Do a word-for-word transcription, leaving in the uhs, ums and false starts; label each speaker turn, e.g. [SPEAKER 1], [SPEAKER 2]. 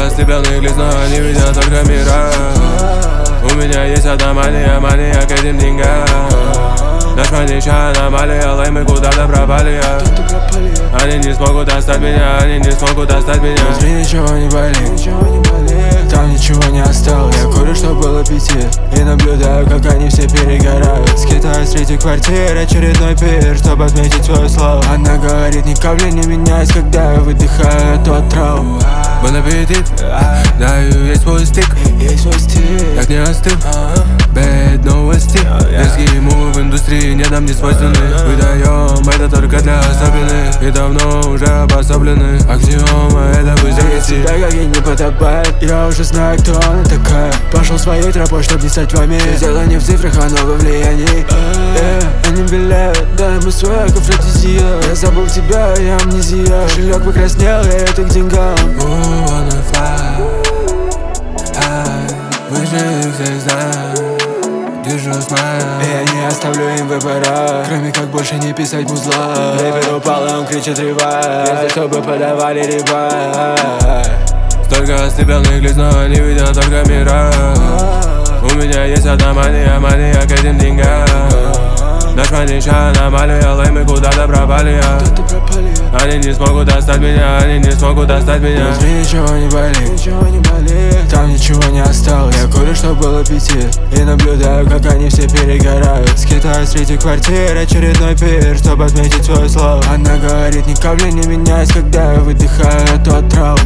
[SPEAKER 1] ослепленных лиц, но они видят только мира. У меня есть одна мания, мания к этим деньгам. Наш манища аномалия, лаймы куда-то пропали. Они не смогут достать меня, они не смогут достать меня.
[SPEAKER 2] Внутри ничего не болит, там ничего не осталось. Я курю, что было пяти, и наблюдаю, как они все перегорают. Скитаюсь среди квартир, очередной пир, чтобы отметить свою славу. Она говорит, ни капли не меняюсь, когда я выдыхаю эту отраву.
[SPEAKER 1] Бон аппетит, даю есть свой стик,
[SPEAKER 2] есть свой стиль,
[SPEAKER 1] так не остыл. Бэд новости, дерзкие мувы в индустрии не нам не свойственны. Выдаем это только для особенных, и давно уже обособлены. Аксиома это пусть занести.
[SPEAKER 2] Тебя как и не потопает, я уже знаю, кто она такая. Пошел своей тропой, чтоб не стать вами. Дело не в цифрах, оно во влиянии. yeah, Они белеют, да мы своя афродизия. Я забыл тебя, я амнезия. Кошелек покраснел, я это к деньгам.
[SPEAKER 1] Ooh, wanna fly high, выше их всех знаю. Держу смайл,
[SPEAKER 2] я не оставлю им выбора, кроме как больше не писать музла. Рэпер упал, и он кричит ревай, везде, чтобы подавали ревай.
[SPEAKER 1] Столько ослепленных лиц, но они видят только мира. У меня есть одна мания, мания к этим деньгам. Наш манища аномалия, лаймы куда-то пропали. Они не смогут достать меня, они не смогут достать меня.
[SPEAKER 2] Внутри ничего не болит, ничего не болит, там ничего не осталось. Я курю, что было пяти, и наблюдаю, как они все перегорают. Скитаюсь среди квартир, очередной пир, чтобы отметить свою славу. Она говорит, ни капли не меняюсь, когда я выдыхаю эту отраву.